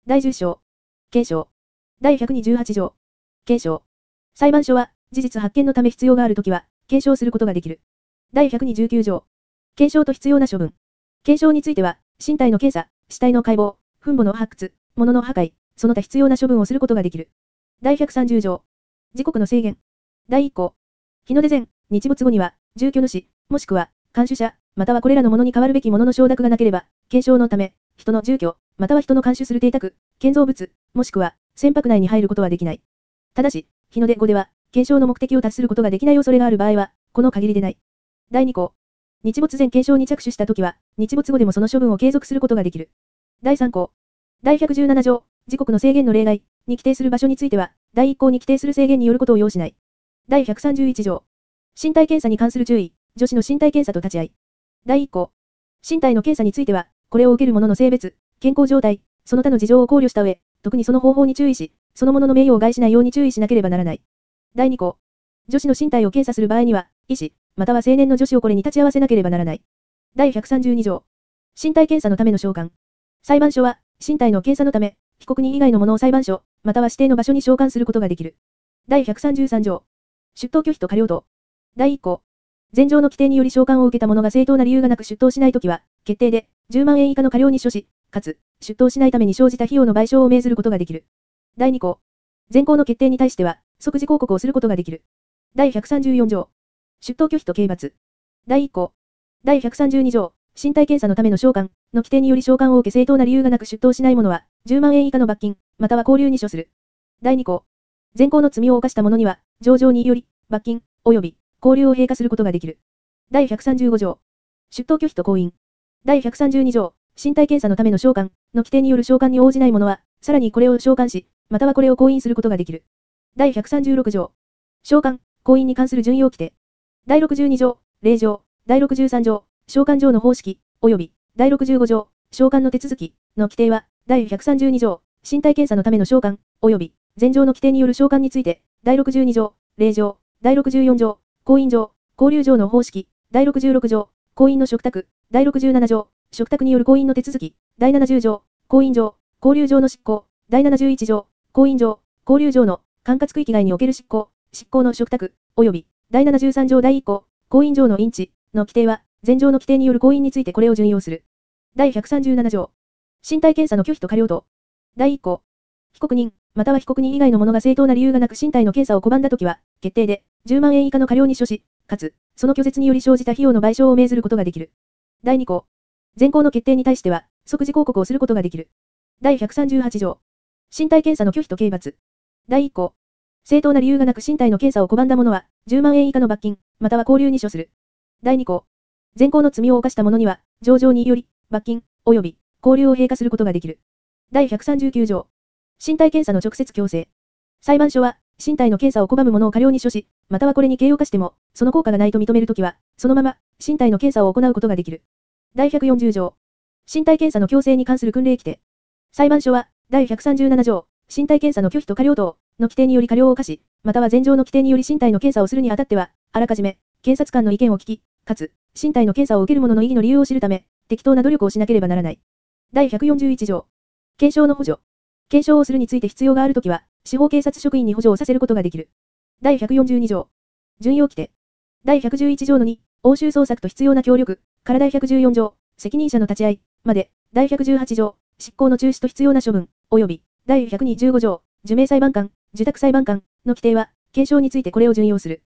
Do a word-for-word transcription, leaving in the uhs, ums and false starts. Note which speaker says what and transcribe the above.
Speaker 1: だいじゅっ章。継承。だいひゃくにじゅうはち条。継承。裁判所は、事実発見のため必要があるときは、継承することができる。だいひゃくにじゅうきゅう条。継承と必要な処分。継承については、身体の検査、死体の解剖、墳墓の発掘、物の破壊、その他必要な処分をすることができる。だいひゃくさんじゅう条。時刻の制限。だいいっ項。日の出前、日没後には、住居主、もしくは、監守者、またはこれらのものに代わるべきものの承諾がなければ、継承のため、人の住居、または人の監守する邸宅、建造物、もしくは、船舶内に入ることはできない。ただし、日の出後では、継承の目的を達することができない恐れがある場合は、この限りでない。だいに項。日没前継承に着手したときは、日没後でもその処分を継続することができる。だいさん項。だいひゃくじゅうなな条、時刻の制限の例外に規定する場所については、だいいっ項に規定する制限によることを要しない。だいひゃくさんじゅういち条。身体検査に関する注意、女子の身体検査と立ち会い。だいいっ項。身体の検査については、これを受ける者の性別、健康状態、その他の事情を考慮した上、特にその方法に注意し、その者の名誉を害しないように注意しなければならない。だいに項。女子の身体を検査する場合には、医師、または青年の女子をこれに立ち会わせなければならない。だいひゃくさんじゅうに条。身体検査のための召喚。裁判所は、身体の検査のため、被告人以外の者を裁判所、または指定の場所に召喚することができる。だいひゃくさんじゅうさん条。出頭拒否と過料等。だいいっ項。前条の規定により召喚を受けた者が正当な理由がなく出頭しないときは、決定で、じゅうまんえん以下の過料に処し、かつ、出頭しないために生じた費用の賠償を命ずることができる。だいに項。前項の決定に対しては、即時抗告をすることができる。だいひゃくさんじゅうよん条。出頭拒否と刑罰。だいいっ項。だいひゃくさんじゅうに条。身体検査のための召喚の規定により召喚を受け正当な理由がなく出頭しない者は、じゅうまんえん以下の罰金、または拘留に処する。だいに項。前項の罪を犯した者には、情状により、罰金、及び、拘留を併科することができる。だいひゃくさんじゅうご条。出頭拒否と行員。だいひゃくさんじゅうに条。身体検査のための召喚の規定による召喚に応じない者は、さらにこれを召喚し、またはこれを行員することができる。だいひゃくさんじゅうろく条。召喚、行員に関する準用規定。だいろくじゅうに条、令状、だいろくじゅうさん条、召喚状の方式、及び、だいろくじゅうご条、召喚の手続きの規定は、だいひゃくさんじゅうに条、身体検査のための召喚、及び、前条の規定による召喚について、だいろくじゅうに条、令状、だいろくじゅうよん条、行員状、交留状の方式、だいろくじゅうろく条、行員の嘱託、だいろくじゅうなな条、嘱託による行員の手続き、だいななじゅう条、行員状、交留状の執行、だいななじゅういち条、行員状、交留状の管轄区域外における執行、執行の嘱託、及び、だいななじゅうさん条だいいっ項、行員状の因地の規定は、前条の規定による行員についてこれを準用する。だいひゃくさんじゅうなな条。身体検査の拒否と過料等。だいいっ項。被告人、または被告人以外の者が正当な理由がなく身体の検査を拒んだときは、決定で、じゅうまんえん以下の過料に処し、かつ、その拒絶により生じた費用の賠償を命ずることができる。だいに項。前項の決定に対しては、即時抗告をすることができる。だいひゃくさんじゅうはち条。身体検査の拒否と刑罰。だいいっ項。正当な理由がなく身体の検査を拒んだ者は、じゅうまんえん以下の罰金、または拘留に処する。だいに項。前項の罪を犯した者には、情状により、罰金、及び、拘留を併科することができる。だいひゃくさんじゅうきゅう条。身体検査の直接強制。裁判所は、身体の検査を拒む者を過料に処し、またはこれに刑を課しても、その効果がないと認めるときは、そのまま、身体の検査を行うことができる。だいひゃくよんじゅう条。身体検査の強制に関する訓令規定。裁判所は、だいひゃくさんじゅうなな条、身体検査の拒否と過料等の規定により過料を課し、または前条の規定により身体の検査をするにあたっては、あらかじめ、検察官の意見を聞き、かつ、身体の検査を受ける者の意義の理由を知るため、適当な努力をしなければならない。だいひゃくよんじゅういち条。検証の補助。検証をするについて必要があるときは、司法警察職員に補助をさせることができる。だいひゃくよんじゅうに条。準用規定。だいひゃくじゅういち条のに、押収捜索と必要な協力、からだいひゃくじゅうよん条、責任者の立ち会い、まで、だいひゃくじゅうはち条、執行の中止と必要な処分、及び、だいひゃくにじゅうご条、受命裁判官、受託裁判官の規定は、検証についてこれを準用する。